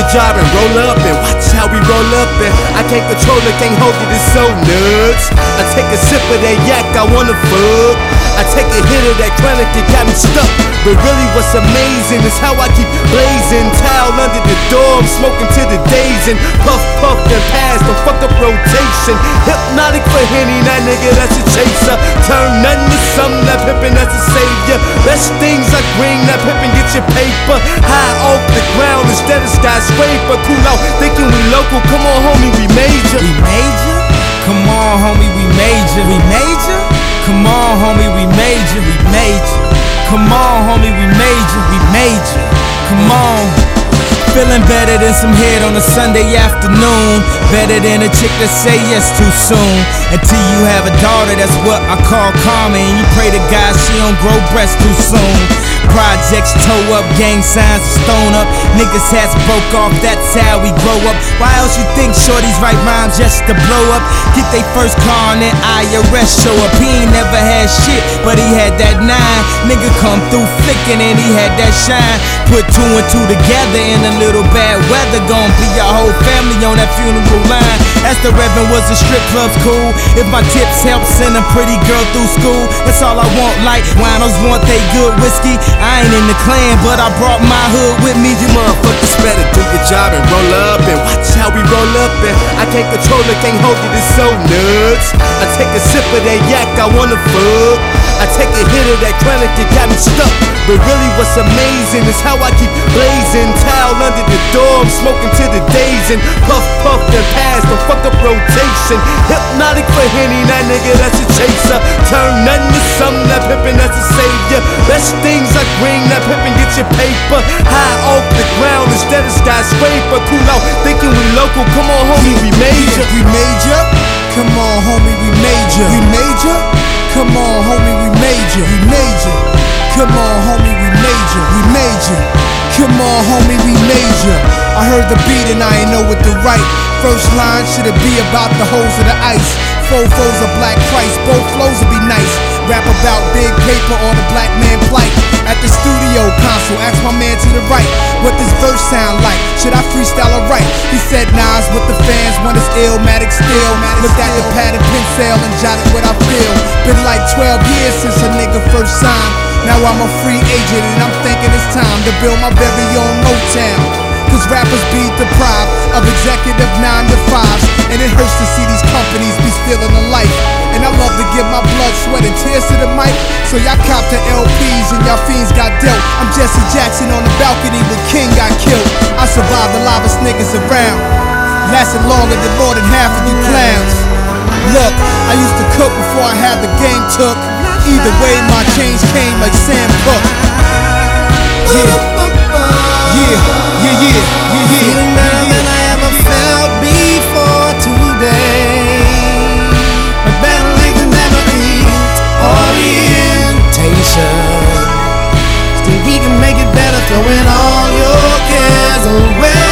job and roll up and watch how we roll up. And I can't control it, can't hold it, it's so nuts. I take a sip of that yak, I wanna fuck. I take a hit of that chronic, it got me stuck. But really what's amazing is how I keep blazing. Towel under the door, I'm smoking to the days. And puff, puff, and pass, don't fuck up rotation. Hypnotic for Henny, that nigga, that's a chaser. Turn nothing to something, that pimpin', that's a savior. Best things like green, that pimpin', get your paper. High off the ground instead of skyscraper. Cool out, thinking we local, come on homie, we major. We major? Come on homie, we major. We major? Come on homie, we major. We major. Come on homie, we major. We major. Come on. Feeling better than some head on a Sunday afternoon. Better than a chick that say yes too soon. Until you have a daughter, that's what I call karma. And you pray to God she don't grow breasts too soon. Projects toe up, gang signs stone up. Niggas hats broke off, that's how we grow up. Why else you think shorties write rhymes just to blow up? Get they first car and then IRS show up. He ain't never had shit, but he had that 9. Nigga come through flicking and he had that shine. Put 2 and 2 together in a little bad weather. Gon' be your whole family on that funeral line. Ask the Reverend, was the strip clubs cool? If my tips help send a pretty girl through school, that's all I want. Like winos want they good whiskey. I ain't in the clan, but I brought my hood with me. You motherfuckers better do your job and roll up and watch how we roll up. And I can't control it, can't hold it, it's so nuts. I take a sip of that yak, I wanna fuck. I take a hit of that chronic, it got me stuck. But really what's amazing is how I keep blazing. Towel under the door, I'm smoking to the days. And puff, puff, and pass, don't fuck up rotation. Hypnotic for Henny, that nigga, that's a chaser. Turn nothing to something, that pimpin', that's a savior. Best things like green, that pimpin', get your paper. High off the ground instead of skyscraper. Cool out, thinking we local, come on homie, we major. We major? Come on homie, we major. We major? Come on homie, we major. We major. Come on homie, we major. We major. Come on homie, we major. I heard the beat and I ain't know what to write. First line, should it be about the holes of the ice? Fofos of black Christ, both flows would be nice. Rap about big paper or the black man plight. At the studio console, ask my man to the right, what this verse sound like? Should I freestyle or write? He said Nas with the fans, one is Illmatic still. Looked at the pad and pencil and jotted what I feel. Been like 12 years since a nigga first signed. Now I'm a free agent and I'm thinking it's time to build my very own Motown. Cause rappers be deprived of executive 9 to 5s, and it hurts to see these companies be stealing the life. And I love to give my blood, sweat, and tears to the mic. So y'all cop the LPs and y'all fiends got dealt. I'm Jesse Jackson on the balcony when King got killed. I survived the loudest niggas around, lasted longer than more than half of you clowns. Look, I used to cook before I had the game took. Either way, my change came like Sam Cooke. Feeling better than I ever felt before today. A better late than never beat orientation. Still we can make it better, throwing all your cares away.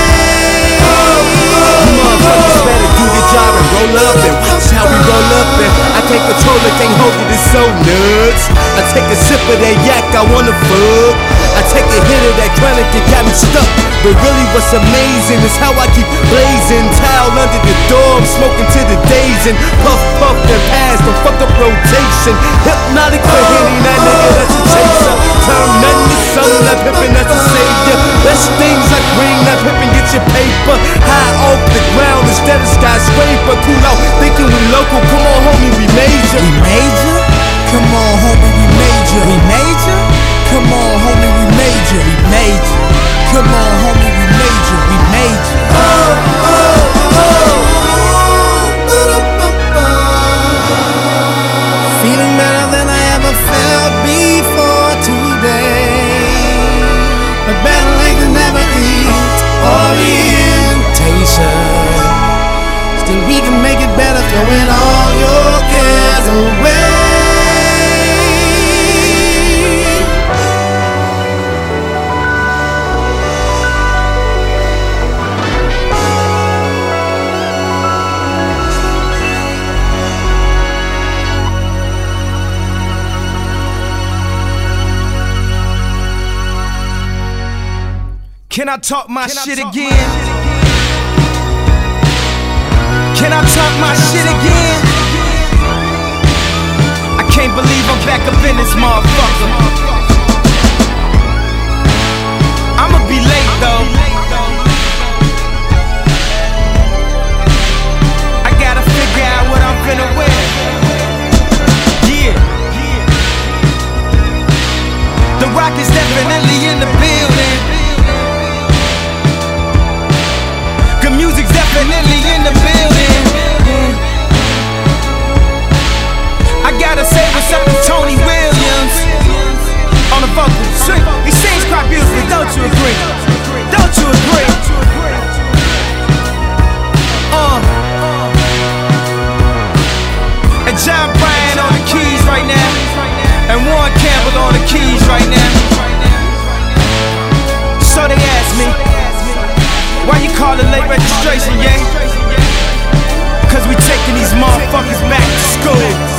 Motherfuckers better do your job and roll up and watch how we roll up. And I can't control it, can't hold it, it's so nuts. I take a sip of that yak, I wanna fuck. I take a hit of that chronic, it got me stuck. But really what's amazing is how I keep blazing. Towel under the door, I'm smoking to the days. And puff, puff, and pass, don't fuck up rotation. Hypnotic for Henny, that nigga, that's a chaser. Turn nothing to something, that pimpin', that's a savior. Best things like green, that pimpin', get your paper. High off the ground instead of skyscraper. Cool out, thinking we local, come on homie, we major. We major? Come on homie, we major. We major? Come on homie, we major. We major. Come on homie, we major. We major. Feeling better than I ever felt before today. A better late than never beat orientation. Still we can make it better, throwing all your cares away. Can I talk my shit again? Can I talk my shit again? I can't believe I'm back up in this motherfucker. I'ma be late though. I gotta figure out what I'm finna wear. Yeah. The Rock is definitely in the building. Good music's definitely in the building. I gotta say what's up to Tony Williams on the vocals. He sings quite beautifully, don't you agree? Don't you agree? And John Bryan on the keys right now, and Warren Campbell on the keys right now. So they ask me, why you call it late registration, yeah? Cause we taking these motherfuckers back to school.